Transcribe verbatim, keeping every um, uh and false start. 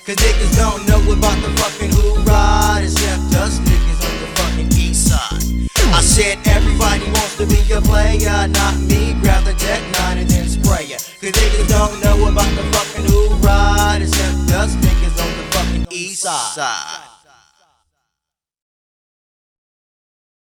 Cause niggas don't know about the fucking hoorah. It's just us niggas on the fucking east side. I said everybody wants to be a player, not me. Grab the Tech nine and then spray ya. Cause niggas don't know about the fucking hoorah. It's just us niggas on the fucking east side.